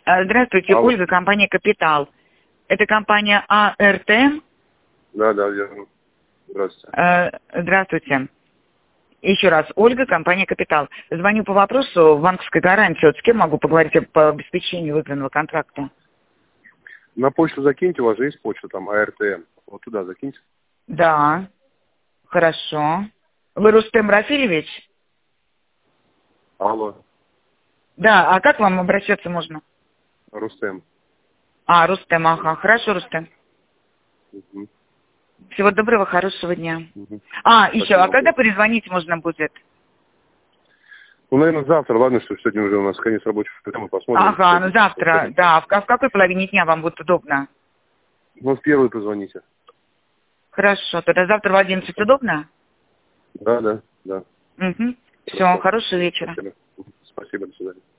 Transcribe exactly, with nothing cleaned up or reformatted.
А, Здравствуйте, Алло. Ольга, компания «Капитал». Это компания А Р Т. Да, да, верно. Здравствуйте. Э, Здравствуйте. Еще раз, Ольга, компания «Капитал». Звоню по вопросу банковской гарантии. Вот с кем могу поговорить по обеспечению выигранного контракта? На почту закиньте, у вас же есть почта, там, А Р Т М. Вот туда закиньте. Да, хорошо. Вы Рустем Рафилевич? Алло, Да, а как вам обращаться можно? Рустем. А, Рустем, ага, хорошо, Рустем. Угу. Всего доброго, хорошего дня. Угу. А, еще, Спасибо а вам когда тоже. перезвонить можно будет? Ну, наверное, завтра, ладно, что сегодня уже у нас конец рабочего дня, мы посмотрим. Ага, ну завтра, да. В, ка- в какой половине дня вам будет удобно? Ну, в первый позвоните. Хорошо, тогда завтра в одиннадцать удобно? Да, да, да. Угу. Все, Хорошо. хорошего вечера. Спасибо. Спасибо, до свидания.